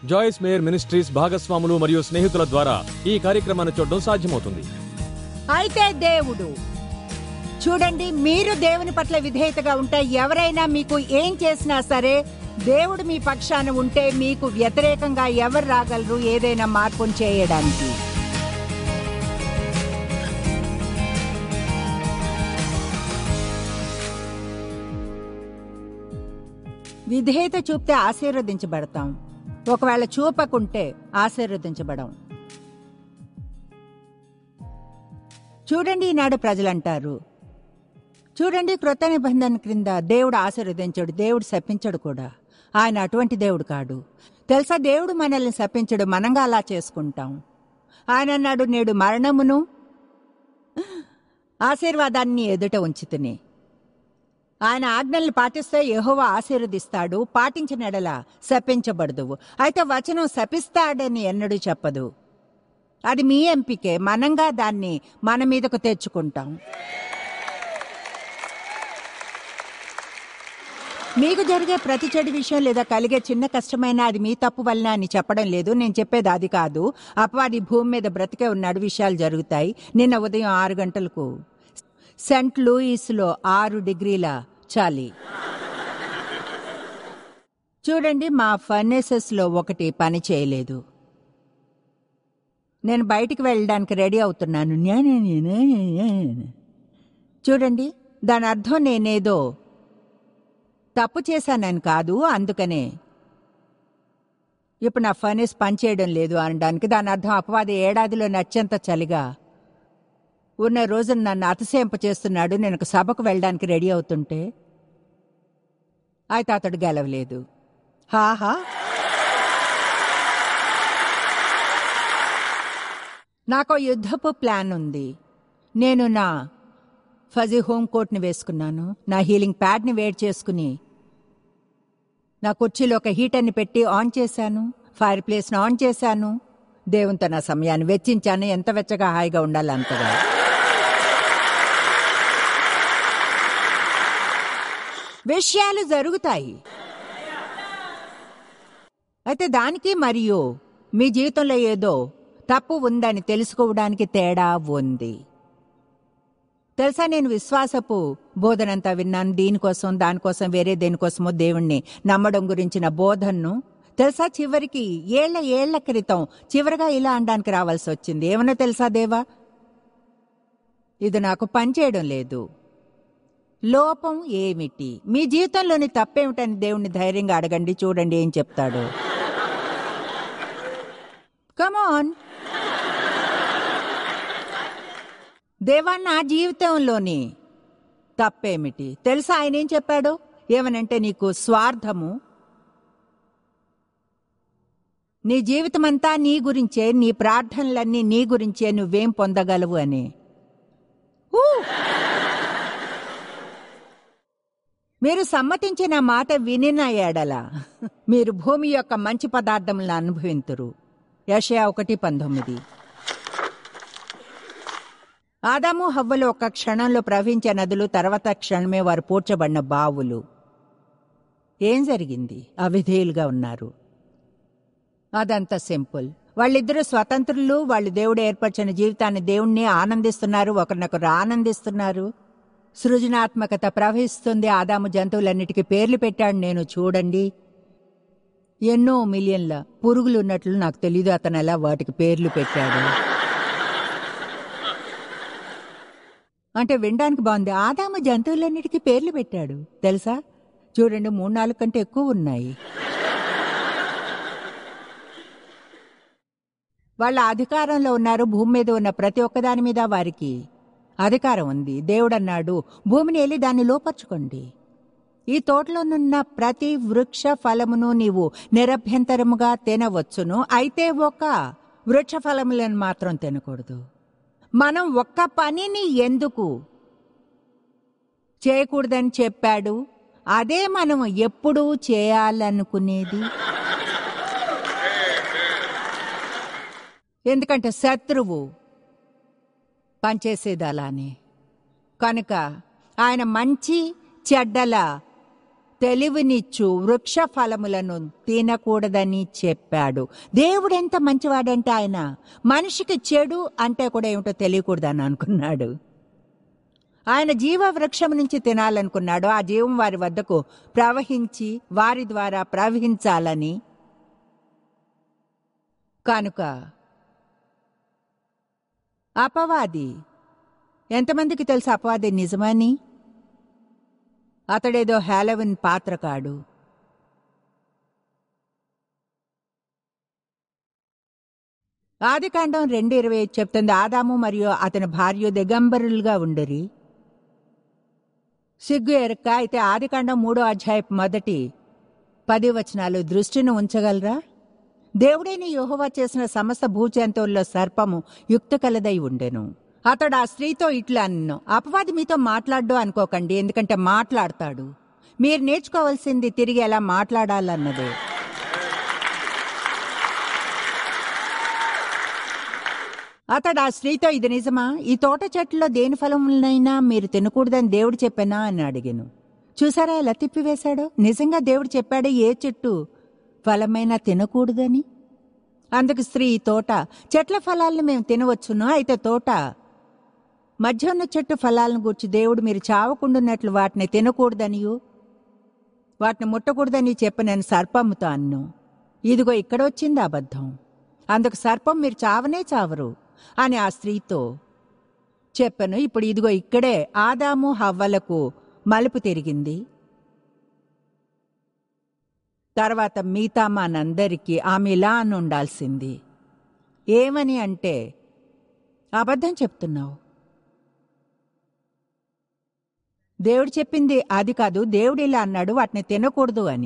జాయిస్ mayor ministries భాగస్వాములు మరియు స్నేహితుల ద్వారా ఈ కార్యక్రమాన్ని చూడడం సాధ్యమవుతుంది. అయితే దేవుడు చూడండి, మీరు దేవుని పట్ల విధేయతగా ఉంటే ఎవరైనా మీకు ఏం చేసినా సరే, దేవుడు మీ పక్షాన ఉంటే మీకు వ్యతిరేకంగా ఎవరు రాగలరు ఏదైనా మార్పును చేయడానికి? విధేయత చూపితే ఆశీర్వదించబడతాం, ఒకవేళ చూపకుంటే ఆశీర్వదించబడం. చూడండి, ఈనాడు ప్రజలంటారు, చూడండి క్రొత్త నిబంధన క్రింద దేవుడు ఆశీర్వదించడు, దేవుడు శపించడు కూడా. ఆయన అటువంటి దేవుడు కాడు. తెలుసా, దేవుడు మనల్ని శపించడు, మనంగా అలా చేసుకుంటాం. ఆయన అన్నాడు, నేడు మరణమును ఆశీర్వాదాన్ని ఎదుట ఉంచితిని. ఆయన ఆజ్ఞల్ని పాటిస్తే యెహోవా ఆశీర్వదిస్తాడు, పాటించిన ఎడల శపించబడదువు. అయితే వచనం శపిస్తాడని ఎన్నడూ చెప్పదు. అది మీ ఎంపికే, మనంగా దాన్ని మన మీదకు తెచ్చుకుంటాం. మీకు జరిగే ప్రతి చెడు విషయం లేదా కలిగే చిన్న కష్టమైనా అది మీ తప్పు వలన అని చెప్పడం లేదు. నేను చెప్పేది అది కాదు. అపవాది భూమి మీద బ్రతికే ఉన్నాడు, విషయాలు జరుగుతాయి. నిన్న ఉదయం 6 గంటలకు సెంట్ లూయిస్లో 6 డిగ్రీల చలి. చూడండి, మా ఫర్నేసెస్లో ఒకటి పని చేయలేదు. నేను బయటికి వెళ్ళడానికి రెడీ అవుతున్నాను. చూడండి, దాని అర్థం నేనేదో తప్పు చేశానని కాదు, అందుకనే ఇప్పుడు నా ఫర్నేస్ పనిచేయడం లేదు అనడానికి. దాని అర్థం అపవాది ఏడాదిలో అత్యంత చలిగా ఉన్న రోజున నన్ను అతిశయింప చేస్తున్నాడు. నేను ఒక సభకు వెళ్ళడానికి రెడీ అవుతుంటే అయితే అతడు గెలవలేదు. హాహా, నాకు యుద్ధపు ప్లాన్ ఉంది. నేను నా ఫజీ హోమ్ కోట్ని వేసుకున్నాను, నా హీలింగ్ ప్యాడ్ని వేడి చేసుకుని నా కుర్చీలో ఒక హీటర్ని పెట్టి ఆన్ చేశాను, ఫైర్ ప్లేస్ని ఆన్ చేశాను. దేవునితో నా సమయాన్ని వెచ్చించాను. ఎంత వెచ్చగా హాయిగా ఉండాలి అంతగా. విషయాలు జరుగుతాయి. అయితే దానికి మరియు మీ జీవితంలో ఏదో తప్పు ఉందని తెలుసుకోవడానికి తేడా ఉంది. తెలుసా, నేను విశ్వాసపు బోధనంతా విన్నాను. దీనికోసం దానికోసం వేరే దేనికోసమో దేవుణ్ణి నమ్మడం గురించిన బోధనను. తెలుసా, చివరికి ఏళ్ల క్రితం చివరిగా ఇలా అనడానికి రావాల్సి వచ్చింది. ఏమన్నా తెలుసా, దేవా, ఇది నాకు పనిచేయడం లేదు. లోపం ఏమిటి? మీ జీవితంలోని తప్పేమిటని దేవుణ్ణి ధైర్యంగా అడగండి, చూడండి ఏం చెప్తాడు. కమాన్ దేవా, నా జీవితంలోని తప్పేమిటి? తెలుసా ఆయన ఏం చెప్పాడు? ఏమనంటే, నీకు స్వార్థము, నీ జీవితమంతా నీ గురించే, నీ ప్రార్థనలన్నీ నీ గురించే, నువ్వేం పొందగలవు అని. మీరు సమ్మతించిన మాట వినిన ఎడల మీరు భూమి యొక్క మంచి పదార్థములను అనుభవింతురు. యెషయా 1:19. ఆదాము హవ్వలు ఒక క్షణంలో ప్రవహించే నదులు, తర్వాత క్షణమే వారు పూడ్చబడిన బావులు. ఏం జరిగింది? అవిధేయులుగా ఉన్నారు. అదంతా సింపుల్. వాళ్ళిద్దరూ స్వతంత్రులు. వాళ్ళు దేవుడు ఏర్పరిచిన జీవితాన్ని, దేవుణ్ణి ఆనందిస్తున్నారు, ఒకరినొకరు ఆనందిస్తున్నారు. సృజనాత్మకత ప్రవహిస్తుంది. ఆదాము జంతువులన్నిటికీ పేర్లు పెట్టాడు. నేను చూడండి, ఎన్నో మిలియన్ల పురుగులు ఉన్నట్లు నాకు తెలీదు అతను ఎలా వాటికి పేర్లు పెట్టాడు. అంటే వినడానికి బాగుంది. ఆదాము జంతువులన్నిటికీ పేర్లు పెట్టాడు. తెలుసా, చూడండి, 3-4 కంటే ఎక్కువ ఉన్నాయి. వాళ్ళ అధికారంలో ఉన్నారు. భూమి మీద ఉన్న ప్రతి ఒక్కదాని మీద వారికి అధికారం ఉంది. దేవుడు అన్నాడు, భూమిని వెళ్ళి దాన్ని లోపర్చుకోండి. ఈ తోటలోనున్న ప్రతి వృక్ష ఫలమును నీవు నిరభ్యంతరముగా తినవచ్చును, అయితే ఒక వృక్ష ఫలములను మాత్రం తినకూడదు. మనం ఒక్క పనిని ఎందుకు చేయకూడదని చెప్పాడు? అదే మనం ఎప్పుడూ చేయాలనుకునేది. ఎందుకంటే శత్రువు పనిచేసేది అలానే. కనుక ఆయన మంచి చెడ్డల తెలివినిచ్చు వృక్ష ఫలములను తినకూడదని చెప్పాడు. దేవుడెంత మంచివాడంటే ఆయన మనిషికి చెడు అంటే కూడా ఏమిటో తెలియకూడదని అనుకున్నాడు. ఆయన జీవ వృక్షం నుంచి తినాలనుకున్నాడు. ఆ జీవం వారి వద్దకు ప్రవహించి వారి ద్వారా ప్రవహించాలని. కనుక అపవాది, ఎంతమందికి తెలుసు అపవాది నిజమని? అతడేదో హాలోవిన్ పాత్రకాడు. ఆదికాండం 2:25 చెప్తుంది, ఆదాము మరియు అతని భార్య దిగంబరులుగా ఉండిరి, సిగ్గు ఎరక్క. అయితే ఆదికాండం 3:10 దృష్టిని ఉంచగలరా? దేవుడైన యెహోవా చేసిన సమస్త భూజంతువుల్లో సర్పము యుక్త కలదై ఉండెను. అతడు ఆ స్త్రీతో ఇట్లా అన్నో, అపవాది మీతో మాట్లాడ్డు అనుకోకండి, ఎందుకంటే మాట్లాడతాడు. మీరు నేర్చుకోవాల్సింది తిరిగి ఎలా మాట్లాడాలన్నదే. అతడు ఆ స్త్రీతో, ఇది నిజమా? ఈ తోట చెట్టులో దేని ఫలములనైనా మీరు తినకూడదని దేవుడు చెప్పానా అని అడిగాను. చూసారా ఎలా తిప్పివేశాడో? నిజంగా దేవుడు చెప్పాడు ఏ చెట్టు ఫలమైనా తినకూడదని. అందుకు స్త్రీ, తోట చెట్ల ఫలాలను మేము తినవచ్చును, అయితే తోట మధ్య ఉన్న చెట్టు ఫలాలను గూర్చి దేవుడు మీరు చావకుండున్నట్లు వాటిని తినకూడదనియు వాటిని ముట్టకూడదని చెప్పి నేను సర్పముతో అన్ను. ఇదిగో ఇక్కడ వచ్చింది అబద్ధం. అందుకు సర్పం, మీరు చావనే చావరు అని ఆ స్త్రీతో చెప్పను. ఇప్పుడు ఇదిగో ఇక్కడే ఆదాము హవ్వలకు మలుపు తిరిగింది. తర్వాత మిగతా మనందరికీ ఆమె ఇలా అని ఉండాల్సింది. ఏమని అంటే, అబద్ధం చెప్తున్నావు, దేవుడు చెప్పింది అది కాదు, దేవుడు ఇలా అన్నాడు వాటిని తినకూడదు అని.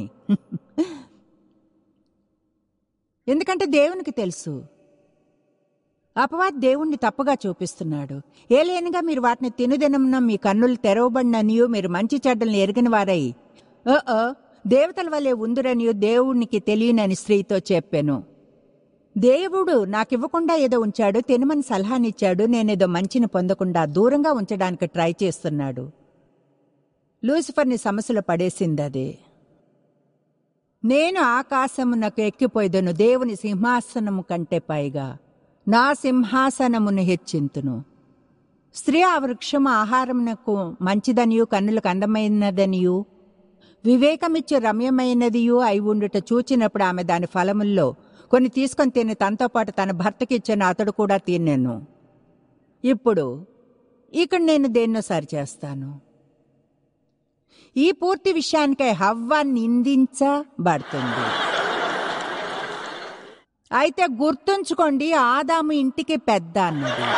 ఎందుకంటే దేవునికి తెలుసు అపవాది దేవుణ్ణి తప్పుగా చూపిస్తున్నాడు. ఏలేనుగా మీరు వాటిని తినుదినమున మీ కన్నులు తెరవబడిననియు మీరు మంచి చెడ్డలను ఎరిగిన వారై దేవతల వలె ఉందురనియు దేవునికి తెలియనని స్త్రీతో చెప్పాను. దేవుడు నాకివ్వకుండా ఏదో ఉంచాడు, తినమని సలహానిచ్చాడు, నేనేదో మంచిని పొందకుండా దూరంగా ఉంచడానికి ట్రై చేస్తున్నాడు. లూసిఫర్ని సమస్యలో పడేసింది అదే. నేను ఆకాశమునకు ఎక్కిపోయేదను, దేవుని సింహాసనము కంటే పైగా నా సింహాసనమును హెచ్చింతును. స్త్రీ ఆ వృక్షము ఆహారమునకు మంచిదనియు కన్నులకు అందమైనదనియు వివేకమిచ్చు రమ్యమైనదియు అయి ఉండుట చూచినప్పుడు ఆమె దాని ఫలముల్లో కొన్ని తీసుకొని తిని తనతో పాటు తన భర్తకిచ్చిన అతడు కూడా తిన్నాను. ఇప్పుడు ఇక్కడ నేను దేన్నో సరిచేస్తాను. ఈ పూర్తి విషయానికై హవ్వ నిందించబడుతుంది. అయితే గుర్తుంచుకోండి, ఆదాము ఇంటికి పెద్ద అన్నది.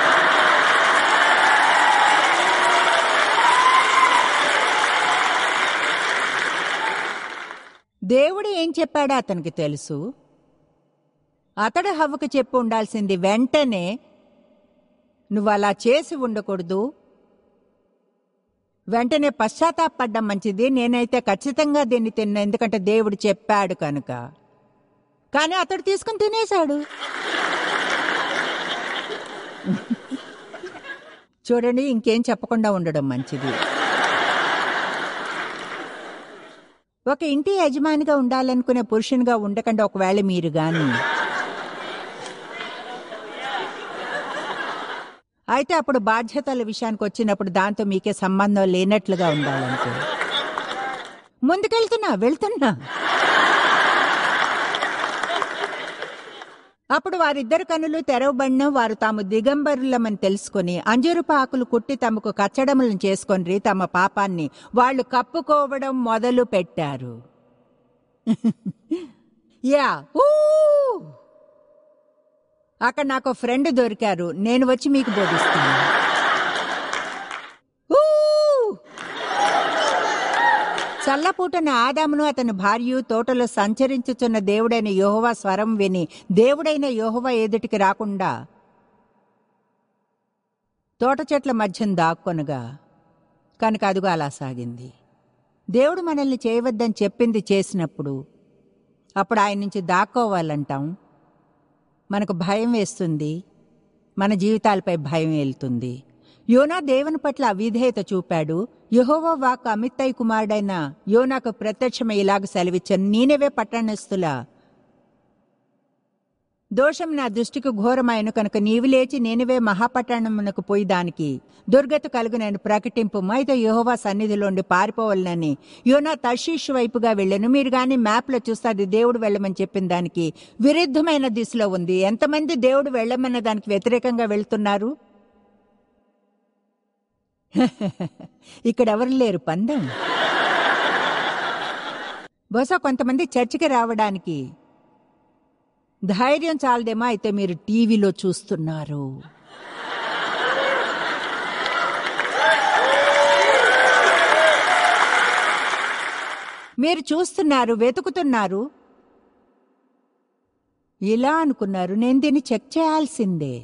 దేవుడు ఏం చెప్పాడో అతనికి తెలుసు. అతడు హవ్వకు చెప్పి ఉండాల్సింది, వెంటనే నువ్వు అలా చేసి ఉండకూడదు, వెంటనే పశ్చాత్తాపడ్డం మంచిది, నేనైతే ఖచ్చితంగా దీన్ని తిన్నా ఎందుకంటే దేవుడు చెప్పాడు కనుక. కానీ అతడు తీసుకుని తినేశాడు. చూడండి, ఇంకేం చెప్పకుండా ఉండడం మంచిది. ఒక ఇంటి యజమానిగా ఉండాలనుకునే పురుషునిగా ఉండకండి. ఒకవేళ మీరు గాని అయితే అప్పుడు బాధ్యతల విషయానికి వచ్చినప్పుడు దాంతో మీకే సంబంధం లేనట్లుగా ఉండాలంటే వెళ్తున్నా అప్పుడు వారిద్దరు కన్నులు తెరవబడిన వారు తాము దిగంబరులమని తెలుసుకుని అంజూరపు ఆకులు కుట్టి తమకు కచ్చడములను చేసుకొని తమ పాపాన్ని వాళ్ళు కప్పుకోవడం మొదలు పెట్టారు. యా అక్కడ నాకు ఫ్రెండ్ దొరికారు, నేను వచ్చి మీకు బోధిస్తాను. చల్లపూటన ఆదామును అతని భార్య తోటలో సంచరించుచున్న దేవుడైన యెహోవా స్వరం విని దేవుడైన యెహోవా ఎదుటికి రాకుండా తోట చెట్ల మధ్యం దాక్కొనగా, కనుక అదుగు అలా సాగింది. దేవుడు మనల్ని చేయవద్దని చెప్పింది చేసినప్పుడు అప్పుడు ఆయన నుంచి దాక్కోవాలంటాం. మనకు భయం వేస్తుంది, మన జీవితాలపై భయం వెళ్తుంది. యోనా దేవుని పట్ల అవిధేయత చూపాడు. యెహోవా వాక్కు అమిత్తయి కుమారుడైన యోనాకు ప్రత్యక్షమై ఇలాగ సెలవిచ్చాను, నీనెవే పట్టణస్థుల దోషం నా దృష్టికి ఘోరమాయను కనుక నీవు లేచి నేనివే మహాపట్టణమునకు పోయి దానికి దుర్గతి కలుగునని ప్రకటింపుము. అయితే యెహోవా సన్నిధిలోండి పారిపోవాలని యోనా తర్షీషు వైపుగా వెళ్ళాను. మీరు కానీ మ్యాప్లో చూస్తే అది దేవుడు వెళ్ళమని చెప్పిన దానికి విరుద్ధమైన దిశలో ఉంది. ఎంతమంది దేవుడు వెళ్ళమన్న దానికి వ్యతిరేకంగా వెళ్తున్నారు? ఇక్కడెవరు లేరు పందెం. బహుశా కొంతమంది చర్చికి రావడానికి ధైర్యం చాలదేమో. అయితే మీరు టీవీలో చూస్తున్నారు. మీరు చూస్తున్నారు, వెతుకుతున్నారు. ఇలా అనుకున్నారు, నేను దీన్ని చెక్ చేయాల్సిందే.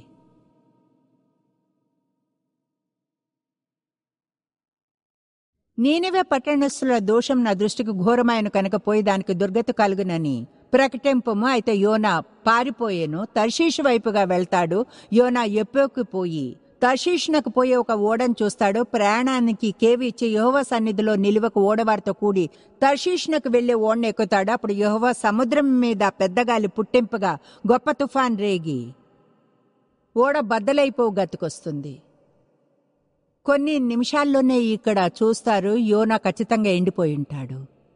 నీనెవే పట్టణస్థుల దోషం నా దృష్టికి ఘోరమైన కనుక పోయి దానికి దుర్గతి కలుగునని ప్రకటింపము. అయితే యోనా పారిపోయేను, తర్షీషు వైపుగా వెళ్తాడు. యోనా యొప్పేకు పోయి తర్షీషునకు పోయి ఒక ఓడను చూస్తాడు. ప్రయాణానికి కేవి ఇచ్చి యెహోవా సన్నిధిలో నిలువకు ఓడవారితో కూడి తర్షీషునకు వెళ్లి ఓడను ఎక్కుతాడు. అప్పుడు యెహోవా సముద్రం మీద పెద్దగాలి పుట్టింపుగా గొప్ప తుఫాన్ రేగి ఓడ బద్దలైపోవు గతికొస్తుంది. కొన్ని నిమిషాల్లోనే ఇక్కడ చూస్తారు, యోనా ఖచ్చితంగా ఎండిపోయి ఉంటాడు.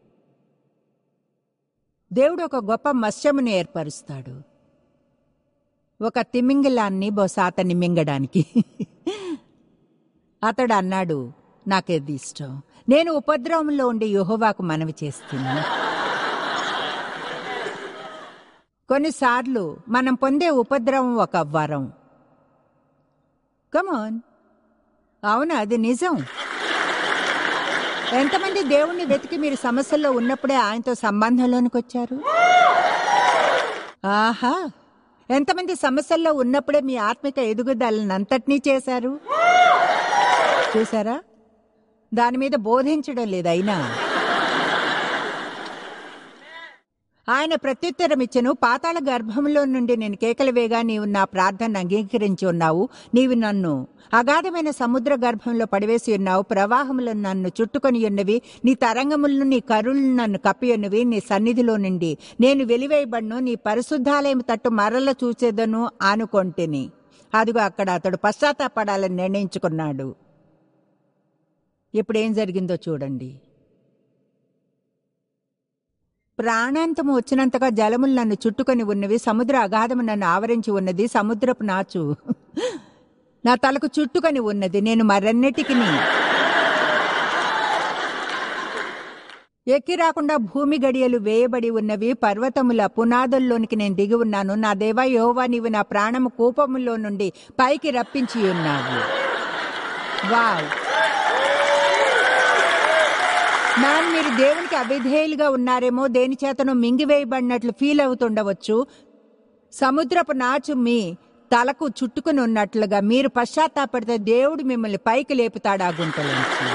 దేవుడు ఒక గొప్ప మత్స్యమును ఏర్పరుస్తాడు, ఒక తిమింగిలాన్ని, బహుశా అతన్ని మింగడానికి. అతడు అన్నాడు, నాకేది ఇష్టం, నేను ఉపద్రవంలో ఉండి యెహోవాకు మనవి చేస్తున్నాను. కొన్నిసార్లు మనం పొందే ఉపద్రవం ఒక వరం. కమాన్, అవును, అది నిజం. ఎంతమంది దేవుణ్ణి వెతికి మీరు సమస్యల్లో ఉన్నప్పుడే ఆయనతో సంబంధంలోనికి వచ్చారు? ఆహా, ఎంతమంది సమస్యల్లో ఉన్నప్పుడే మీ ఆత్మిక ఎదుగుదలనంతటినీ చేశారు? చూసారా? దాని మీద బోధించడం లేదు. అయినా ఆయన ప్రత్యుత్తరం ఇచ్చెను, పాతాళ గర్భంలో నుండి నేను కేకలు వేగా నీవు నా ప్రార్థనను అంగీకరించి ఉన్నావు. నీవు నన్ను అగాధమైన సముద్ర గర్భంలో పడివేసి ఉన్నావు. ప్రవాహములు నన్ను చుట్టుకొని ఉన్నవి, నీ తరంగములను నీ కరులను నన్ను కప్పి ఉన్నవి. నీ సన్నిధిలో నుండి నేను వెలివేయబడ్ను, నీ పరిశుద్ధాలయం తట్టు మరల చూచేదను ఆనుకొంటిని. అదిగో అక్కడ అతడు పశ్చాత్తాపడాలని నిర్ణయించుకున్నాడు. ఇప్పుడేం జరిగిందో చూడండి. ప్రాణాంతము వచ్చినంతగా జలములు నన్ను చుట్టుకొని ఉన్నవి, సముద్ర అగాధము నన్ను ఆవరించి ఉన్నది, సముద్రపు నాచు నా తలకు చుట్టుకొని ఉన్నది. నేను మరన్నిటికి ఎక్కి రాకుండా భూమి గడియలు వేయబడి ఉన్నవి, పర్వతముల పునాదుల్లోనికి నేను దిగి ఉన్నాను. నా దేవా యెహోవా, నీవు నా ప్రాణము కూపములో నుండి పైకి రప్పించి ఉన్నావు. వావ్! మీరు దేవునికి అవిధేయులుగా ఉన్నారేమో, దేని చేతనో మింగివేయబడినట్లు ఫీల్ అవుతుండవచ్చు. సముద్రపు నాచు మీ తలకు చుట్టుకుని ఉన్నట్లుగా మీరు పశ్చాత్తాపడితే దేవుడు మిమ్మల్ని పైకి లేపుతాడు ఆ గుంటలోంచి.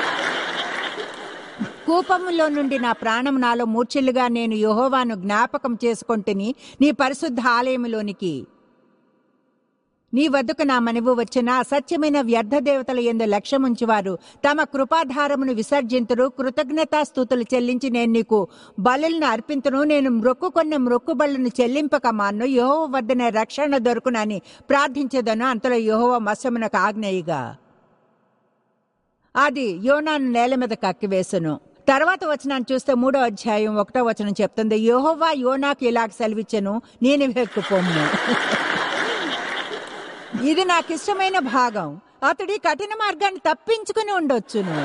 కూపములో నుండి నా ప్రాణం నాలో మూర్ఛిల్లుగా నేను యెహోవాను జ్ఞాపకం చేసుకొంటిని. నీ పరిశుద్ధ ఆలయములోనికి నీ వద్దకు నా మనవు వచ్చిన అసత్యమైన వ్యర్థ దేవతల యందు లక్ష్యముంచువారు తమ కృపాధారమును విసర్జింతురు. కృతజ్ఞతాస్తుతులు చెల్లించి నేను నీకు బలులను అర్పింతును. నేను మ్రొక్కుకొన్న మ్రొక్కుబళ్లను చెల్లింపక మాన్ను. యెహోవా వద్దనే రక్షణ దొరుకునని ప్రార్థించేదను. అంతలో యెహోవా మత్స్యమునకు ఆజ్ఞయిగా అది యోనాను నేల మీద కక్కివేసును. తర్వాత వచనాన్ని చూస్తే 3వ అధ్యాయం 1వ వచనం చెప్తుంది, యెహోవా యోనాకు ఇలాగ సెలవిచ్చెను, నీనెవెకు పొమ్ము. ఇది నాకు ఇష్టమైన భాగం. అతడి కఠిన మార్గాన్ని తప్పించుకుని ఉండొచ్చును,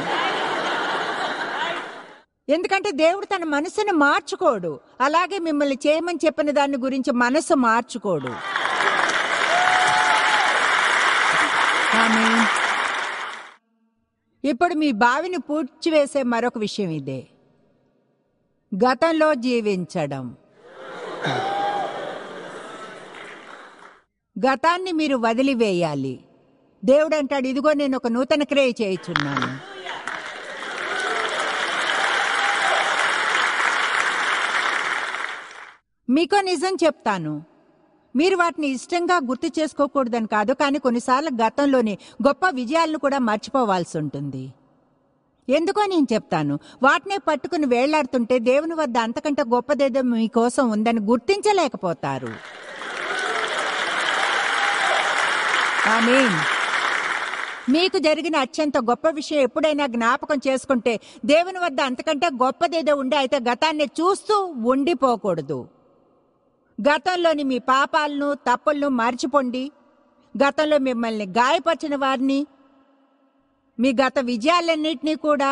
ఎందుకంటే దేవుడు తన మనసును మార్చుకోడు. అలాగే మిమ్మల్ని చేయమని చెప్పిన దాని గురించి మనసు మార్చుకోడు. ఇప్పుడు మీ బావిని పూడ్చివేసే మరొక విషయం ఇదే, గతంలో జీవించడం. గతాన్ని మీరు వదిలివేయాలి. దేవుడు అంటాడు, ఇదిగో నేను ఒక నూతన క్రియ చేయుచున్నాను. మీకో నిజం చెప్తాను, మీరు వాటిని ఇష్టంగా గుర్తు చేసుకోకూడదని కాదు, కానీ కొన్నిసార్లు గతంలోని గొప్ప విజయాలను కూడా మర్చిపోవాల్సి ఉంటుంది. ఎందుకో నేను చెప్తాను. వాటినే పట్టుకుని వేళ్లాడుతుంటే దేవుని వద్ద అంతకంటే గొప్పదేదో మీకోసం ఉందని గుర్తించలేకపోతారు. ఆమేన్. మీకు జరిగిన అత్యంత గొప్ప విషయం ఎప్పుడైనా జ్ఞాపకం చేసుకుంటే దేవుని వద్ద అంతకంటే గొప్పదేదో ఉండే, అయితే గతాన్ని చూస్తూ ఉండిపోకూడదు. గతంలోని మీ పాపాలను తప్పులను మర్చిపోండి. గతంలో మిమ్మల్ని గాయపరిచిన వారిని, మీ గత విజయాలన్నింటినీ కూడా,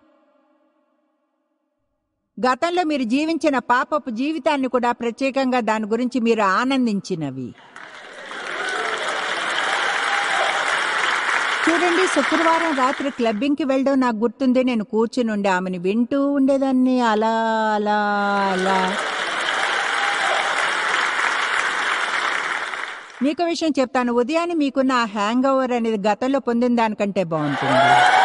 గతంలో మీరు జీవించిన పాపపు జీవితాన్ని కూడా, ప్రత్యేకంగా దాని గురించి మీరు ఆనందించినవి. చూడండి, శుక్రవారం రాత్రి క్లబ్బింగ్కి వెళ్ళడం నాకు గుర్తుంది. నేను కూర్చుని ఉండే ఆమెను వింటూ ఉండేదాన్ని. అలా అలా అలా. మీకు విషయం చెప్తాను, ఉదయాన్నే మీకున్న ఆ హ్యాంగ్ ఓవర్ అనేది గతంలో పొందిన దానికంటే బాగుంటుంది.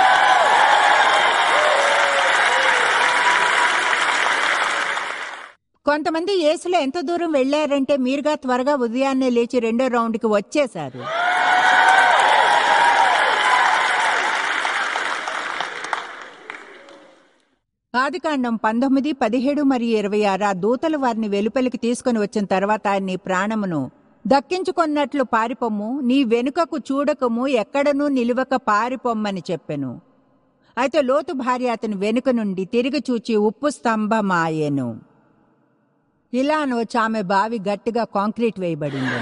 కొంతమంది యేసులో ఎంత దూరం వెళ్ళారంటే మీరుగా త్వరగా ఉదయాన్నే లేచి రెండో రౌండ్కి వచ్చేశారు. ఆదికాండం 19, 17 మరియు 26. ఆ దూతలు వారిని వెలుపలికి తీసుకుని వచ్చిన తర్వాత ఆయన నీ ప్రాణమును దక్కించుకొన్నట్లు పారిపోమ్ము, నీ వెనుకకు చూడకము, ఎక్కడనూ నిలువక పారిపోమ్మని చెప్పెను. అయితే లోతు భార్య అతని వెనుక నుండి తిరిగి చూచి ఉప్పు స్తంభమాయెను. ఇలా అనవచ్చు, ఆమె బావి గట్టిగా కాంక్రీట్ వేయబడింది.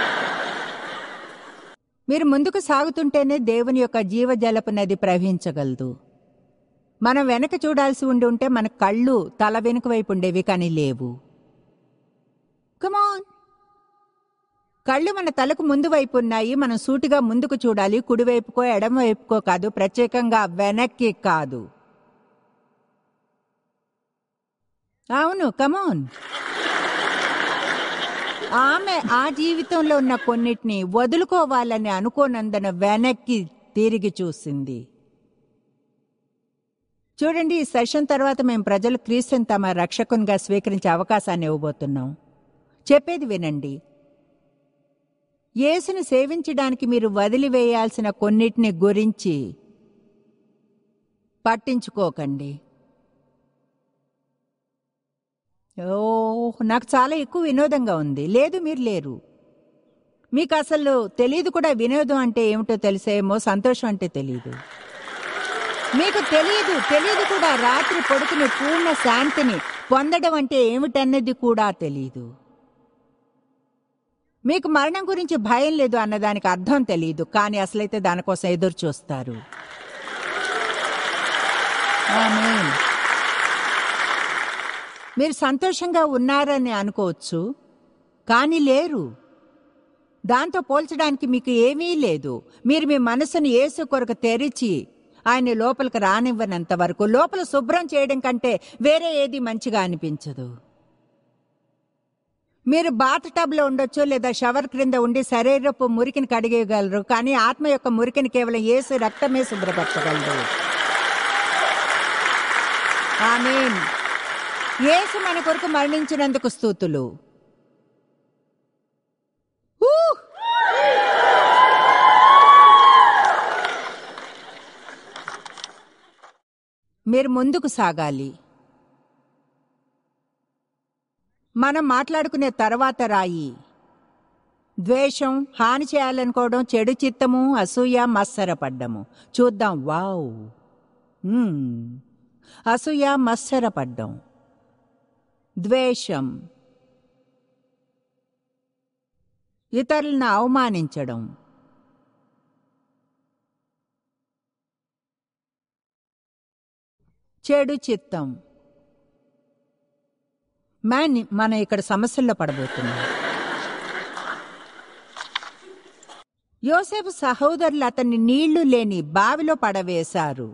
మీరు ముందుకు సాగుతుంటేనే దేవుని యొక్క జీవజలపు నది ప్రవహించగలదు. మనం వెనక చూడాల్సి ఉంటే మన కళ్ళు తల వెనుక వైపు ఉండేవి, కానీ లేవు. కమాన్, కళ్ళు మన తలకు ముందు వైపు ఉన్నాయి. మనం సూటిగా ముందుకు చూడాలి, కుడివైపుకో ఎడమ వైపుకో కాదు, ప్రత్యేకంగా వెనక్కి కాదు. అవును, కమాన్. ఆమె ఆ జీవితంలో ఉన్న కొన్నిటిని వదులుకోవాలని అనుకోనందున వెనక్కి తిరిగి చూసింది. చూడండి, ఈ సెషన్ తర్వాత మేము ప్రజలు క్రీస్తుని తమ రక్షకునిగా స్వీకరించే అవకాశాన్ని ఇవ్వబోతున్నాం. చెప్పేది వినండి. యేసుని సేవించడానికి మీరు వదిలివేయాల్సిన కొన్నిటిని గురించి పట్టించుకోకండి. నాకు చాలా ఎక్కువ వినోదంగా ఉంది. లేదు, మీరు లేరు. మీకు అసలు తెలియదు కూడా. వినోదం అంటే ఏమిటో తెలిసేమో, సంతోషం అంటే తెలియదు. మీకు తెలియదు కూడా. రాత్రి పడుకుని పూర్ణ శాంతిని పొందడం అంటే ఏమిటన్నది కూడా తెలియదు. మీకు మరణం గురించి భయం లేదు అన్నదానికి అర్థం తెలియదు, కానీ అసలైతే దానికోసం ఎదురు చూస్తారు. ఆమేన్. మీరు సంతోషంగా ఉన్నారని అనుకోవచ్చు, కానీ లేరు. దాంతో పోల్చడానికి మీకు ఏమీ లేదు. మీరు మీ మనసును యేసు కొరకు తెరిచి ఆయన లోపలికి రానివ్వనంత వరకు లోపల శుభ్రం చేయడం కంటే వేరే ఏది మంచిగా అనిపించదు. మీరు బాత్ టబ్లో ఉండొచ్చు, లేదా షవర్ క్రింద ఉండి శరీరపు మురికిని కడిగేయగలరు, కానీ ఆత్మ యొక్క మురికిని కేవలం యేసు రక్తమే శుభ్రపరచగలదు. ఆమేన్. యేసు మన కొరకు మరణించినందుకు స్తుతులు. మీరు ముందుకు సాగాలి. మనం మాట్లాడుకునే తర్వాత రాయి ద్వేషం, హాని చేయాలనుకోవడం, చెడు చిత్తము, అసూయ, మత్సరపడ్డము. చూద్దాం. వావ్. అసూయ, మత్సరపడ్డం, ద్వేషం, ఇతరులను అవమానించడం, చెడు చిత్తం. మనం ఇక్కడ సమస్యల్లో పడబోతున్నాం. యోసేపు సహోదరులు అతన్ని నీళ్లు లేని బావిలో పడవేశారు.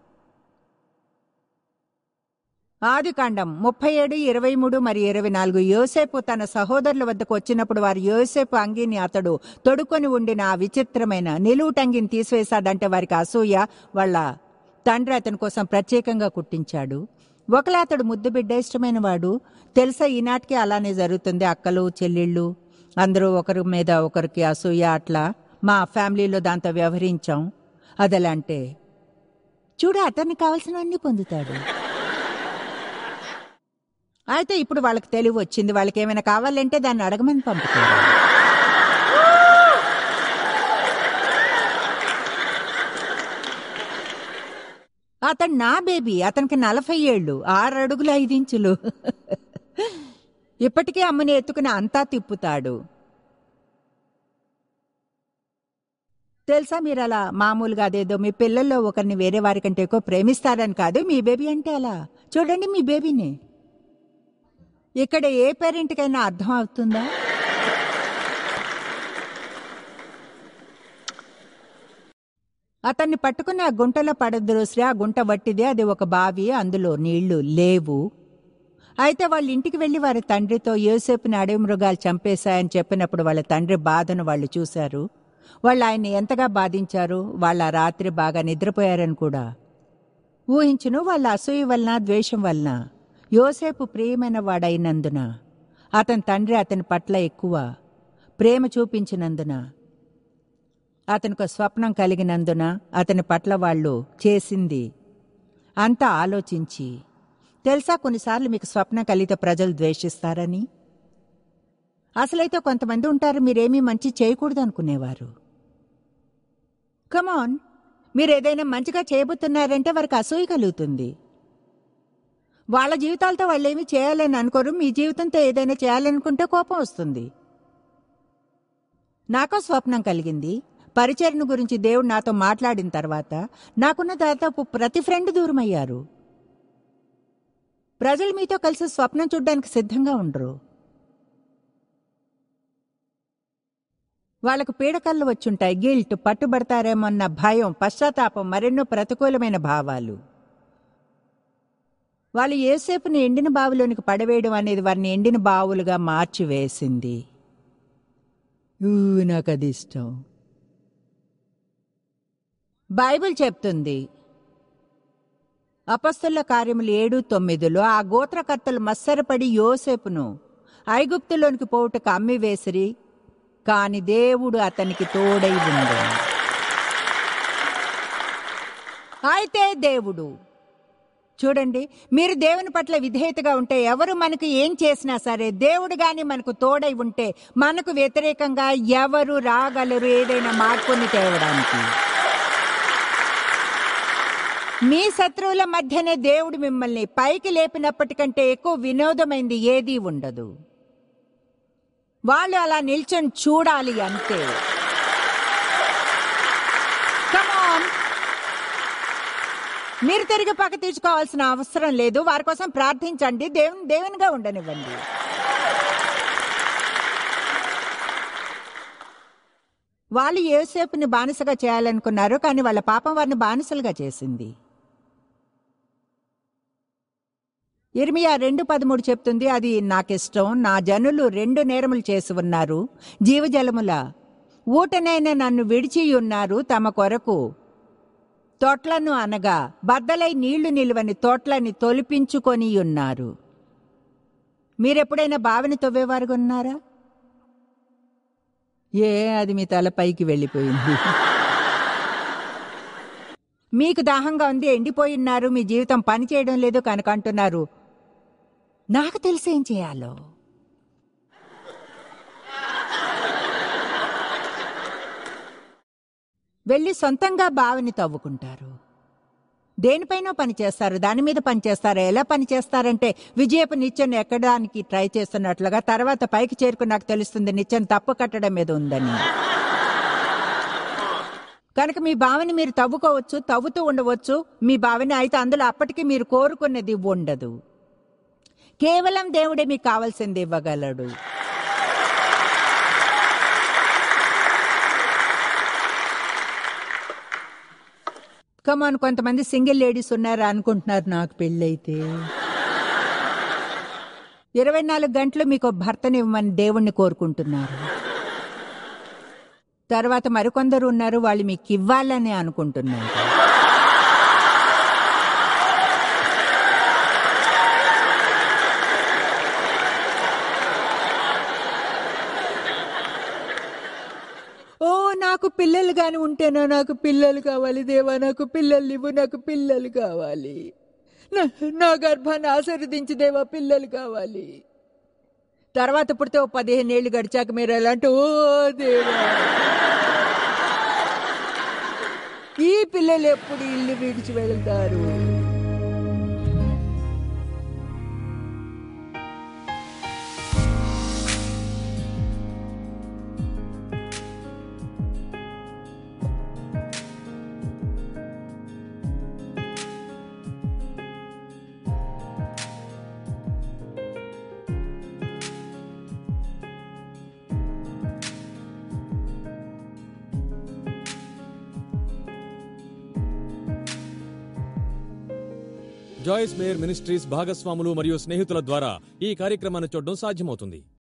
ఆదికాండం 37, 23 మరియు 24. యోసేపు తన సహోదరుల వద్దకు వచ్చినప్పుడు వారు యోసేపు అంగీని అతడు తొడుక్కొని ఉండిన ఆ విచిత్రమైన నిలువుటంగిని తీసివేశాడంటే వారికి అసూయ. వాళ్ళ తండ్రి అతని కోసం ప్రత్యేకంగా కుట్టించాడు. ఒకలా అతడు ముద్దు బిడ్డ, ఇష్టమైన వాడు. తెలుసా, ఈనాటికి అలానే జరుగుతుంది. అక్కలు చెల్లెళ్ళు అందరూ ఒకరి మీద ఒకరికి అసూయ, అట్లా మా ఫ్యామిలీలో దాంతో వ్యవహరించాం. అదెలా అంటే, చూడు అతనికి కావాల్సినవన్నీ పొందుతాడు. అయితే ఇప్పుడు వాళ్ళకి తెలివి వచ్చింది, వాళ్ళకి ఏమైనా కావాలంటే దాన్ని అడగమని పంపుతారు. అతను నా బేబీ, అతనికి 40 ఏళ్ళు, 6 అడుగులు 5 ఇంచులు. ఇప్పటికీ అమ్మని ఎత్తుకుని అంతా తిప్పుతాడు. తెలుసా, మీరు అలా మామూలుగా అదేదో మీ పిల్లల్లో ఒకరిని వేరే వారికంటే ఎక్కువ ప్రేమిస్తారని కాదు, మీ బేబీ అంటే అలా చూడండి, మీ బేబీని. ఇక్కడ ఏ పేరెంట్కైనా అర్థం అవుతుందా? అతన్ని పట్టుకుని ఆ గుంటలో పడద్రోసి, ఆ గుంట వట్టిదే, అది ఒక బావి, అందులో నీళ్లు లేవు. అయితే వాళ్ళ ఇంటికి వెళ్లి వారి తండ్రితో యోసేపుని అడవి మృగాలు చంపేశాయని చెప్పినప్పుడు వాళ్ళ తండ్రి బాధను వాళ్ళు చూశారు. వాళ్ళు ఆయన్ని ఎంతగా బాధించారు. వాళ్ళ రాత్రి బాగా నిద్రపోయారని కూడా ఊహించును. వాళ్ళ అసూయ వలన, ద్వేషం వలన, యోసేపు ప్రియమైన వాడైనందున, అతని తండ్రి అతని పట్ల ఎక్కువ ప్రేమ చూపించినందున, అతనికి స్వప్నం కలిగినందున, అతని పట్ల వాళ్ళు చేసింది అంతా ఆలోచించి, తెలుసా కొన్నిసార్లు మీకు స్వప్నం కలిగితే ప్రజలు ద్వేషిస్తారని. అసలైతే కొంతమంది ఉంటారు మీరేమీ మంచి చేయకూడదు అనుకునేవారు. కమాన్, మీరు ఏదైనా మంచిగా చేయబోతున్నారంటే వారికి అసూయ కలుగుతుంది. వాళ్ళ జీవితాలతో వాళ్ళు ఏమీ చేయాలని అనుకోరు, మీ జీవితంతో ఏదైనా చేయాలనుకుంటే కోపం వస్తుంది. నాకో స్వప్నం కలిగింది. పరిచర్న గురించి దేవుడు నాతో మాట్లాడిన తర్వాత నాకున్న దాదాపు ప్రతి ఫ్రెండ్ దూరమయ్యారు. ప్రజలు మీతో కలిసి స్వప్నం చూడ్డానికి సిద్ధంగా ఉండరు. వాళ్లకు పీడకళ్ళు వచ్చుంటాయి, గిల్ట్, పట్టుబడతారేమోన్న భయం, పశ్చాత్తాపం, మరెన్నో ప్రతికూలమైన భావాలు. వాళ్ళు యోసేపుని ఎండిన బావిలోనికి పడవేయడం అనేది వారిని ఎండిన బావులుగా మార్చివేసింది. నాకు అది ఇష్టం. బైబిల్ చెప్తుంది, అపొస్తలుల కార్యములు 7:9లో, ఆ గోత్రకర్తలు మత్సరపడి యోసేపును ఐగుప్తులోనికి పోవుటకు అమ్మివేసిరి, కాని దేవుడు అతనికి తోడై ఉండే. అయితే దేవుడు చూడండి, మీరు దేవుని పట్ల విధేయతగా ఉంటే ఎవరు మనకు ఏం చేసినా సరే, దేవుడు గాని మనకు తోడై ఉంటే మనకు వ్యతిరేకంగా ఎవరు రాగలరు ఏదైనా మార్పుని తేవడానికి? మీ శత్రువుల మధ్యనే దేవుడు మిమ్మల్ని పైకి లేపినప్పటికంటే ఎక్కువ వినోదమైంది ఏదీ ఉండదు. వాళ్ళు అలా నిల్చొని చూడాలి అంతే. కమాన్, మీరు తిరిగి పక్క తీసుకోవాల్సిన అవసరం లేదు. వారి కోసం ప్రార్థించండి, దేవునిగా ఉండనివ్వండి. వాళ్ళు యోసేపుని బానిసగా చేయాలనుకున్నారు, కానీ వాళ్ళ పాపం వారిని బానిసలుగా చేసింది. ఇర్మియా 2:13 చెప్తుంది, అది నాకిష్టం. నా జనులు 2 నేరములు చేసి ఉన్నారు, జీవజలముల ఊటనైనా నన్ను విడిచి ఉన్నారు. తమ కొరకు తొట్లను, అనగా బద్దలై నీళ్లు నిలువని తొట్లని తొలిపించుకొని ఉన్నారు. మీరెప్పుడైనా బావిని తవ్వేవారుగా ఉన్నారా? అది మీ తల పైకి వెళ్ళిపోయింది. మీకు దాహంగా ఉంది, ఎండిపోయి ఉన్నారు, మీ జీవితం పని చేయడం లేదు కనుక అంటున్నారు, నాకు తెలిసేం చేయాలో. వెళ్ళి సొంతంగా బావిని తవ్వుకుంటారు. దేనిపైనో పని చేస్తారు, దాని మీద పని చేస్తారు. ఎలా పని చేస్తారంటే, విజయపు నిచ్చెను ఎక్కడానికి ట్రై చేస్తున్నట్లుగా, తర్వాత పైకి చేరుకుని నాకు తెలుస్తుంది నిచ్చెను తప్పు కట్టడం మీద ఉందని. కనుక మీ బావిని మీరు తవ్వుకోవచ్చు, తవ్వుతూ ఉండవచ్చు మీ బావిని. అయితే అందులో అప్పటికి మీరు కోరుకున్నది ఉండదు. కేవలం దేవుడే మీకు కావాల్సింది ఇవ్వగలడు. కమాన్, కొంతమంది సింగిల్ లేడీస్ ఉన్నారా అనుకుంటున్నారు, నాకు పెళ్ళైతే 24 గంటలు మీకు భర్తని ఇవ్వమని దేవుణ్ణి కోరుకుంటున్నారు. తర్వాత మరికొందరు ఉన్నారు, వాళ్ళు మీకు ఇవ్వాలని అనుకుంటున్నారు. నాకు పిల్లలు గాని ఉంటేనా, నాకు పిల్లలు కావాలి దేవా, నాకు పిల్లలు ఇవ్వు, నాకు పిల్లలు కావాలి. నా గర్భాన్ని ఆశీర్వదించి దేవా, పిల్లలు కావాలి. తర్వాత పుడితే 15 ఏళ్ళు గడిచాక మీరు ఎలాంటి, ఓ దేవా, ఈ పిల్లలు ఎప్పుడు ఇల్లు విడిచి వెళ్తారు? జాయిస్ మేయర్ మినిస్ట్రీస్ భాగస్వాములు మరియు స్నేహితుల ద్వారా ఈ కార్యక్రమాన్ని చూడడం సాధ్యమవుతుంది.